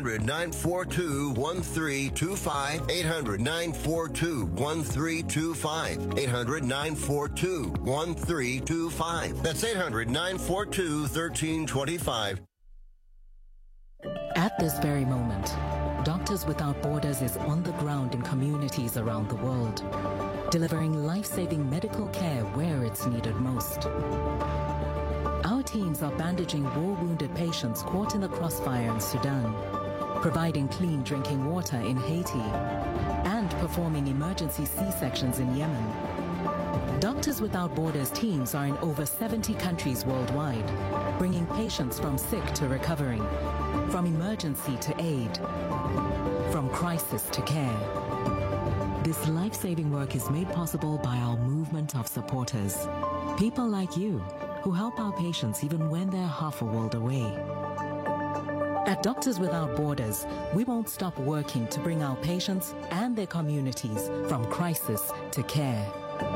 800-942-1325. 800-942-1325. 800-942-1325. That's 800-942-1325. At this very moment, Doctors Without Borders is on the ground in communities around the world, delivering life-saving medical care where it's needed most. Our teams are bandaging war-wounded patients caught in the crossfire in Sudan, providing clean drinking water in Haiti, and performing emergency C-sections in Yemen. Doctors Without Borders teams are in over 70 countries worldwide, bringing patients from sick to recovering, from emergency to aid, from crisis to care. This life-saving work is made possible by our movement of supporters, people like you who help our patients even when they're half a world away. At Doctors Without Borders, we won't stop working to bring our patients and their communities from crisis to care.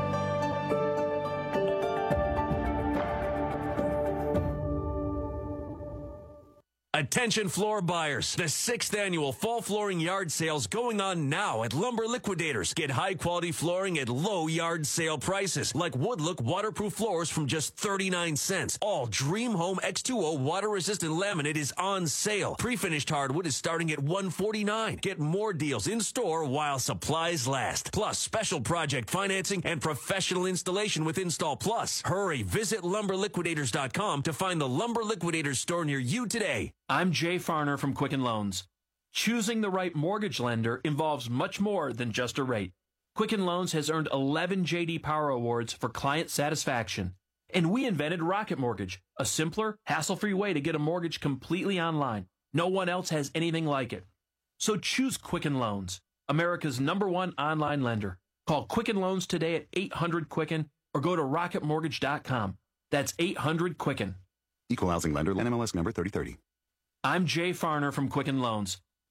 Attention floor buyers. The 6th annual fall flooring yard sales going on now at Lumber Liquidators. Get high quality flooring at low yard sale prices like Woodlook waterproof floors from just 39 cents. All Dream Home X2O water resistant laminate is on sale. Pre-finished hardwood is starting at $149. Get more deals in store while supplies last. Plus special project financing and professional installation with Install Plus. Hurry, visit lumberliquidators.com to find the Lumber Liquidators store near you today. I'm Jay Farner from Quicken Loans. Choosing the right mortgage lender involves much more than just a rate. Quicken Loans has earned 11 J.D. Power Awards for client satisfaction. And we invented Rocket Mortgage, a simpler, hassle-free way to get a mortgage completely online. No one else has anything like it. So choose Quicken Loans, America's #1 online lender. Call Quicken Loans today at 800-QUICKEN or go to rocketmortgage.com. That's 800-QUICKEN. Equal housing lender, NMLS number 3030. I'm Jay Farner from Quicken Loans.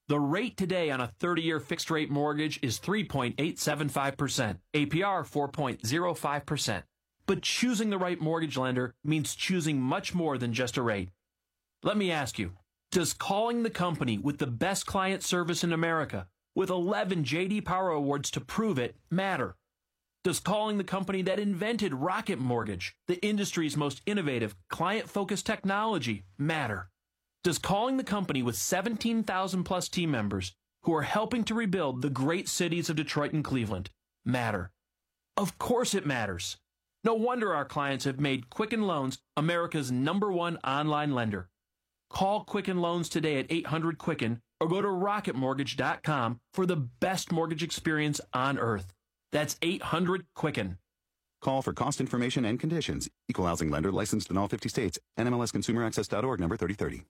The rate today on a 30-year fixed-rate mortgage is 3.875%, APR 4.05%. But choosing the right mortgage lender means choosing much more than just a rate. Let me ask you, does calling the company with the best client service in America, with 11 J.D. Power Awards to prove it, matter? Does calling the company that invented Rocket Mortgage, the industry's most innovative, client-focused technology, matter? Does calling the company with 17,000-plus team members who are helping to rebuild the great cities of Detroit and Cleveland matter? Of course it matters. No wonder our clients have made Quicken Loans America's #1 online lender. Call Quicken Loans today at 800-QUICKEN or go to rocketmortgage.com for the best mortgage experience on earth. That's 800-QUICKEN. Call for cost information and conditions. Equal housing lender licensed in all 50 states. NMLSConsumerAccess.org number 3030.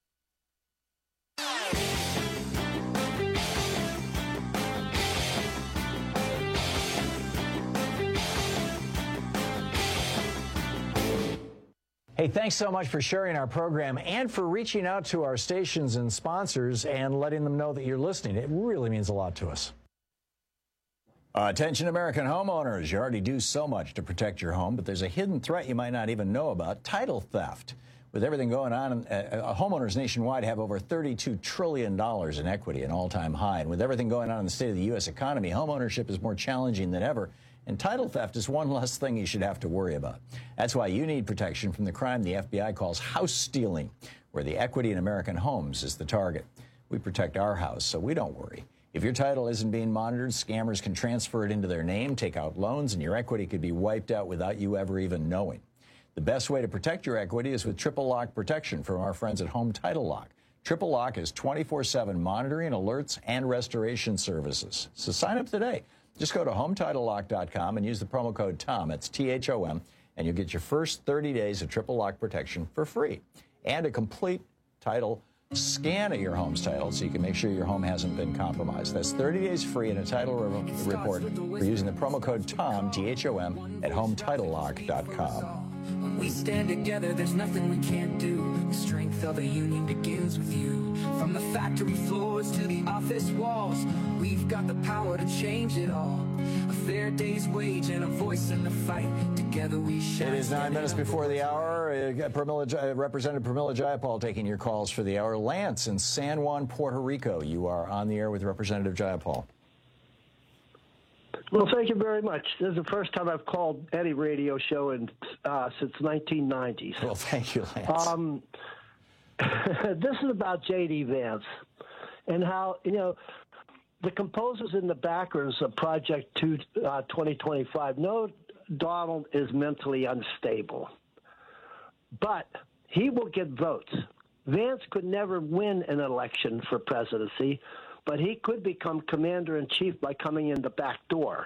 Hey, thanks so much for sharing our program and for reaching out to our stations and sponsors and letting them know that you're listening. It really means a lot to us. Attention American homeowners, you already do so much to protect your home, but there's a hidden threat you might not even know about, title theft. With everything going on, homeowners nationwide have over $32 trillion in equity, an all-time high. And with everything going on in the state of the U.S. economy, homeownership is more challenging than ever. And title theft is one less thing you should have to worry about. That's why you need protection from the crime the FBI calls house stealing, where the equity in American homes is the target. We protect our house, so we don't worry. If your title isn't being monitored, scammers can transfer it into their name, take out loans, and your equity could be wiped out without you ever even knowing. The best way to protect your equity is with Triple Lock protection from our friends at Home Title Lock. Triple Lock is 24/7 monitoring, alerts, and restoration services. So sign up today. Just go to HomeTitleLock.com and use the promo code TOM, that's THOM, and you'll get your first 30 days of Triple Lock protection for free. And a complete title scan of your home's title so you can make sure your home hasn't been compromised. That's 30 days free and a title report for using the promo code TOM, THOM, at HomeTitleLock.com. When we stand together, there's nothing we can't do. The strength of a union begins with you. From the factory floors to the office walls, we've got the power to change it all. A fair day's wage and a voice in the fight. Together we shine. It is 9 minutes before the hour. Representative Pramila Jayapal taking your calls for the hour. Lance in San Juan, Puerto Rico. You are on the air with Representative Jayapal. Well, thank you very much. This is the first time I've called any radio show since 1990s. Well, thank you, Lance. This is about J.D. Vance and how, the composers and the backers of Project 2025 know Donald is mentally unstable, but he will get votes. Vance could never win an election for presidency, but he could become commander-in-chief by coming in the back door.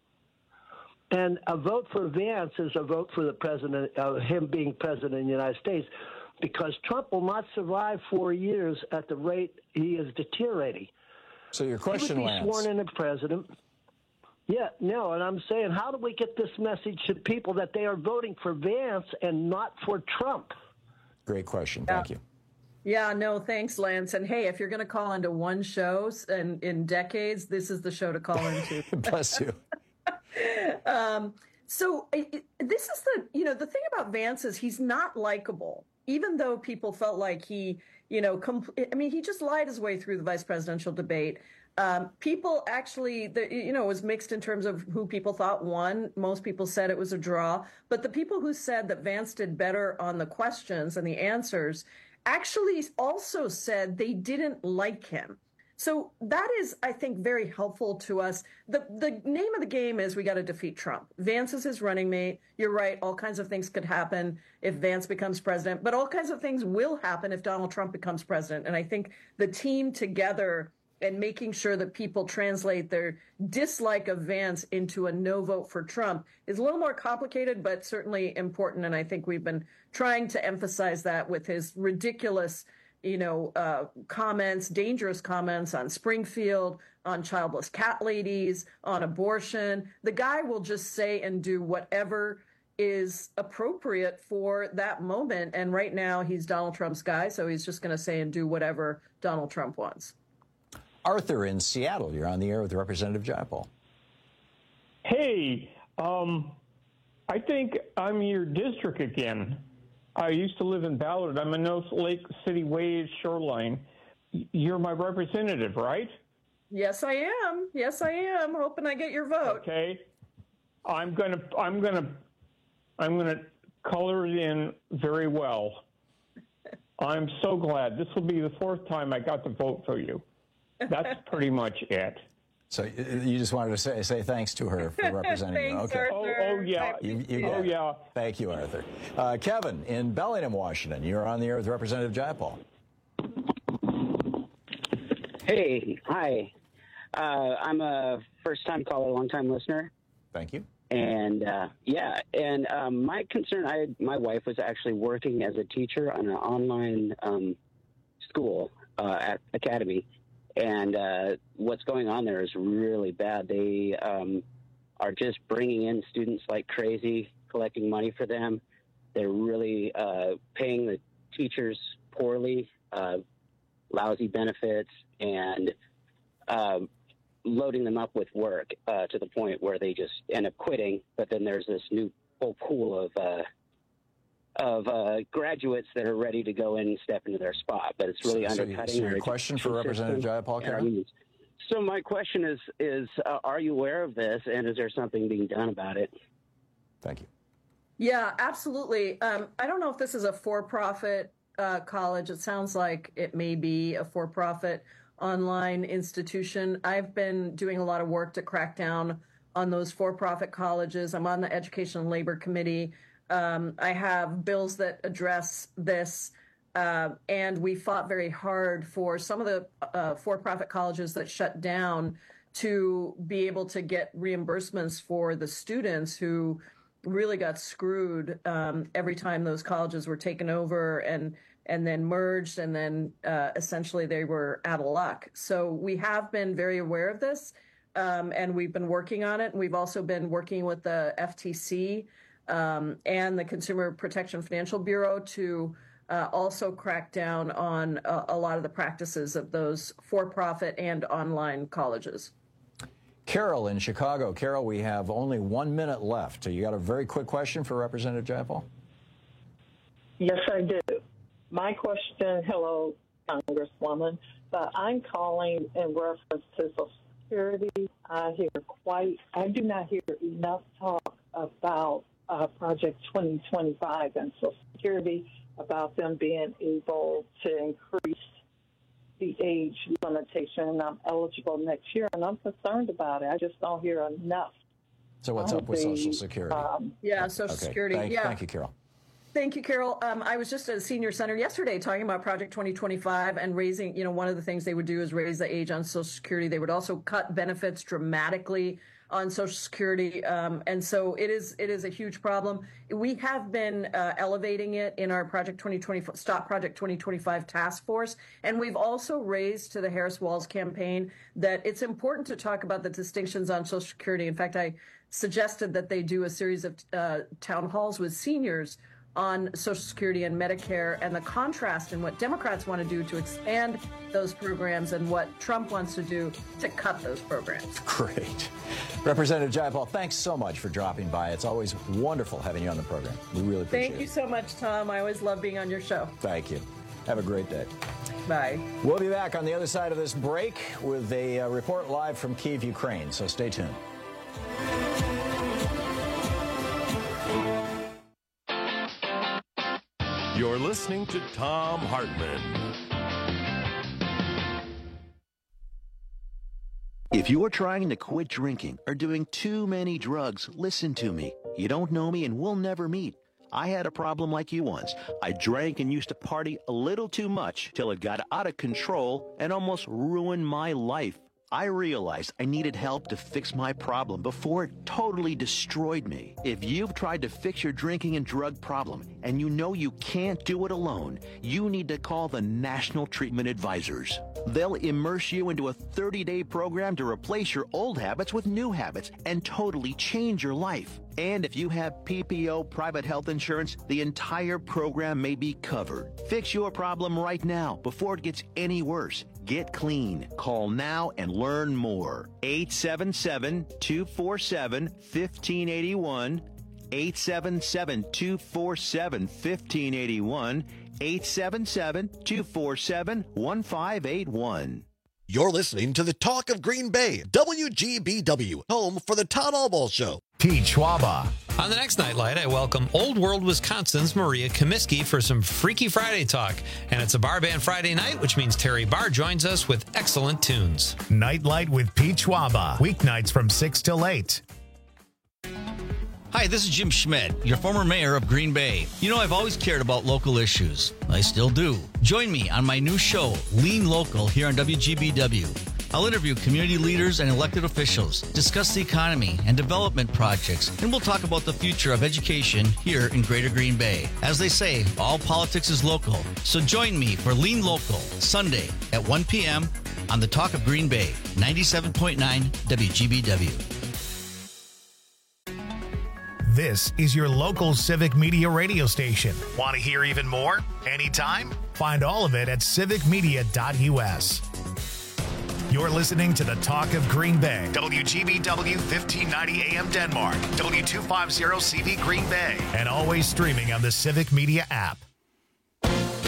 And a vote for Vance is a vote for the president, him being president of the United States, because Trump will not survive 4 years at the rate he is deteriorating. So your question, Lance. He would be sworn in as president. Yeah, no, and I'm saying, how do we get this message to people that they are voting for Vance and not for Trump? Great question. Thank you. Yeah, no, thanks, Lance. And hey, if you're going to call into one show in decades, this is the show to call into. Bless you. So this is the thing about Vance is he's not likable, even though people felt like he, he just lied his way through the vice presidential debate. People actually, it was mixed in terms of who people thought won. Most people said it was a draw. But the people who said that Vance did better on the questions and the answers actually also said they didn't like him. So that is, I think, very helpful to us. The name of the game is we got to defeat Trump. Vance is his running mate. You're right. All kinds of things could happen if Vance becomes president, but all kinds of things will happen if Donald Trump becomes president. And I think the team together and making sure that people translate their dislike of Vance into a no vote for Trump is a little more complicated, but certainly important. And I think we've been trying to emphasize that with his ridiculous, comments, dangerous comments on Springfield, on childless cat ladies, on abortion. The guy will just say and do whatever is appropriate for that moment. And right now he's Donald Trump's guy, so he's just going to say and do whatever Donald Trump wants. Arthur in Seattle, you're on the air with Representative Jayapal. Hey, I think I'm your district again. I used to live in Ballard. I'm in North Lake City Waves shoreline. You're my representative, right? Yes, I am. Yes, I am. Hoping I get your vote. Okay. I'm gonna color it in very well. I'm so glad. This will be the 4th time I got to vote for you. That's pretty much it. So you just wanted to say thanks to her for representing you. Thanks, Okay. Arthur. Oh yeah. Yeah. Thank you, Arthur. Kevin in Bellingham, Washington. You're on the air with Representative Jayapal. Hey, hi. I'm a first-time caller, long-time listener. Thank you. And my concern, my wife was actually working as a teacher on an online school at Academy. And what's going on there is really bad. They are just bringing in students like crazy, collecting money for them. They're really paying the teachers poorly, lousy benefits, and loading them up with work to the point where they just end up quitting. But then there's this new whole pool of graduates that are ready to go in and step into their spot, but it's really undercutting. So your question for Representative Jayapal, Karen? So my question is are you aware of this, and is there something being done about it? Thank you. Yeah, absolutely. I don't know if this is a for-profit college. It sounds like it may be a for-profit online institution. I've been doing a lot of work to crack down on those for-profit colleges. I'm on the Education and Labor Committee. I have bills that address this, and we fought very hard for some of the for-profit colleges that shut down to be able to get reimbursements for the students who really got screwed every time those colleges were taken over and then merged, and then essentially they were out of luck. So we have been very aware of this, and we've been working on it. And we've also been working with the FTC and the Consumer Protection Financial Bureau to also crack down on a lot of the practices of those for-profit and online colleges. Carol in Chicago. Carol, we have only 1 minute left. You got a very quick question for Representative Jayapal? Yes, I do. My question, hello, Congresswoman, but I'm calling in reference to Social Security. I do not hear enough talk about Project 2025 and Social Security, about them being able to increase the age limitation. I'm eligible next year, and I'm concerned about it. I just don't hear enough. So what's up with Social Security? Social Security. Thank you, Carol. Thank you, Carol. I was just at a senior center yesterday talking about Project 2025 and raising, one of the things they would do is raise the age on Social Security. They would also cut benefits dramatically on Social Security. And so it is a huge problem. We have been elevating it in our Project 2025, Stop Project 2025 task force. And we've also raised to the Harris Walz campaign that it's important to talk about the distinctions on Social Security. In fact, I suggested that they do a series of town halls with seniors on Social Security and Medicare, and the contrast in what Democrats want to do to expand those programs and what Trump wants to do to cut those programs. Great. Representative Jayapal, thanks so much for dropping by. It's always wonderful having you on the program. We really appreciate it. Thank you so much, Tom. I always love being on your show. Thank you. Have a great day. Bye. We'll be back on the other side of this break with a report live from Kyiv, Ukraine, so stay tuned. You're listening to Thom Hartmann. If you're trying to quit drinking or doing too many drugs, listen to me. You don't know me and we'll never meet. I had a problem like you once. I drank and used to party a little too much till it got out of control and almost ruined my life. I realized I needed help to fix my problem before it totally destroyed me. If you've tried to fix your drinking and drug problem and you know you can't do it alone, you need to call the National Treatment Advisors. They'll immerse you into a 30-day program to replace your old habits with new habits and totally change your life. And if you have PPO private health insurance, the entire program may be covered. Fix your problem right now before it gets any worse. get clean. Call now and learn more. 877-247-1581. 877-247-1581. 877-247-1581. You're listening to the Talk of Green Bay, WGBW, home for the Todd Albaugh Show. Pete Schwaba. On the next Nightlight, I welcome Old World, Wisconsin's Maria Comiskey for some Freaky Friday talk. And it's a bar band Friday night, which means Terry Barr joins us with excellent tunes. Nightlight with Pete Schwaba. Weeknights from 6 till 8. Hi, this is Jim Schmidt, your former mayor of Green Bay. You know, I've always cared about local issues. I still do. Join me on my new show, Lean Local, here on WGBW. I'll interview community leaders and elected officials, discuss the economy and development projects, and we'll talk about the future of education here in Greater Green Bay. As they say, all politics is local. So join me for Lean Local, Sunday at 1 p.m. on the Talk of Green Bay, 97.9 WGBW. This is your local civic media radio station. Want to hear even more? Anytime? Find all of it at civicmedia.us. You're listening to the Talk of Green Bay. WGBW 1590 AM Denmark. W250 CV Green Bay. And always streaming on the Civic Media app.